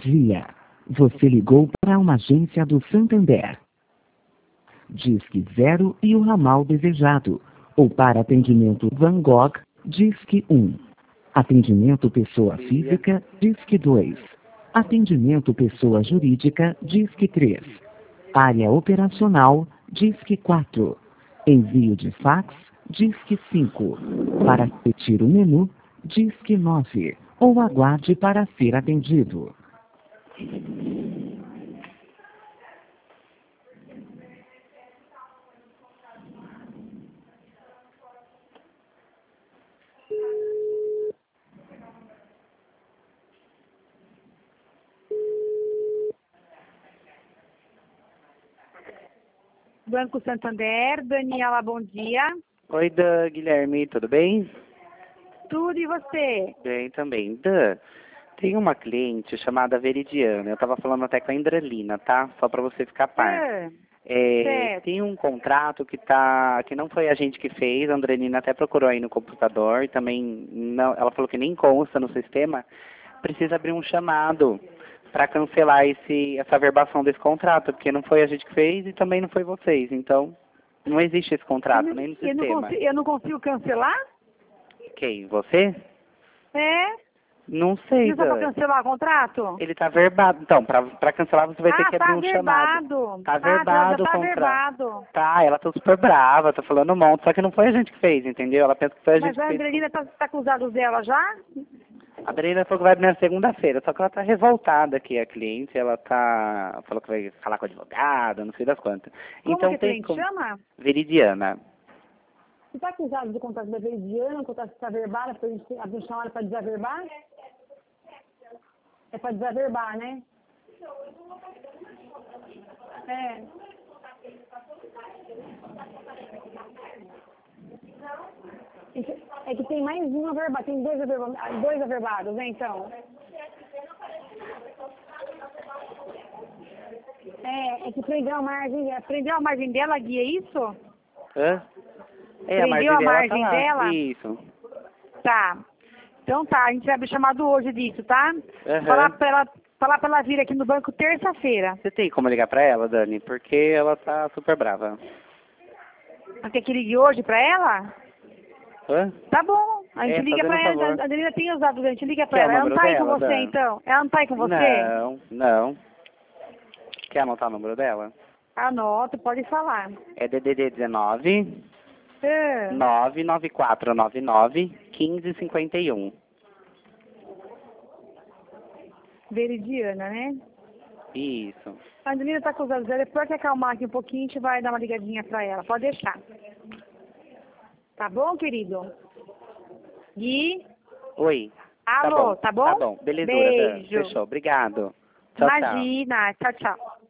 dia. Você ligou para uma agência do Santander. Disque 0 e o ramal desejado. Ou para atendimento Van Gogh, Disque 1. Atendimento pessoa física, Disque 2. Atendimento pessoa jurídica, Disque 3. Área operacional, Disque 4. Envio de fax, Disque 5. Para repetir o menu, Disque 9. Ou aguarde para ser atendido. Banco Santander, Daniela, bom dia. Oi, Dan, Guilherme, tudo bem? Tudo e você? Bem também. Dan, tem uma cliente chamada Veridiana, eu tava falando até com a Andrelina, tá? Só pra você ficar a par. Certo. Tem um contrato que não foi a gente que fez, a Andrelina até procurou aí no computador, e também não, ela falou que nem consta no sistema, precisa abrir um chamado para cancelar essa verbação desse contrato, porque não foi a gente que fez e também não foi vocês, então não existe esse contrato, nem no sistema. Eu não consigo cancelar? Quem? Você? É? Não sei, Não dá Dan. para cancelar o contrato? Ele tá verbado. Então, pra cancelar você vai ter que abrir um chamado. Tá verbado o tá contrato. verbado. Tá, ela tá super brava, tá falando um monte, só que não foi a gente que fez, entendeu? Ela pensa que foi a gente Mas a que fez. Andrelina tá com os dados dela já? A Adriana falou que vai abrir na segunda-feira, só que ela tá revoltada aqui, a cliente, ela falou que vai falar com o advogado, não sei das quantas. Como Então que a tem cliente chama? Veridiana. Você tá com os dados do contrato da Veridiana, o contrato está verbado, pra gente abrir um chamado para desaverbar? É para desaverbar, né? É. É que tem mais uma verbada, tem dois averbados, né, então? É que prendeu a margem dela, guia, isso? Hã? Prendeu a margem dela? Isso. Tá. Então tá, a gente vai abrir chamado hoje disso, tá? Uhum. Falar pra ela vir aqui no banco terça-feira. Você tem como ligar pra ela, Dani? Porque ela tá super brava. Você quer que ligue hoje pra ela? Hã? Tá bom, a gente liga pra ela. favor. A Adelina tem os dados, a gente liga pra Quer ela. o Ela não número tá aí com dela, você, Dan? então? Ela não tá aí com você? Não. Quer anotar o número dela? Anota, pode falar. É DDD 19 É. 99499 1551. Veridiana, né? Isso. A Adelina tá com os dados dela, depois que acalmar aqui um pouquinho, a gente vai dar uma ligadinha pra ela. Pode deixar. Tá bom, querido? Gui? Oi. Alô, tá bom? Tá bom. Belezura, Dan. Beijo. Fechou. Obrigado. Tchau, tchau. Imagina. Tchau, tchau.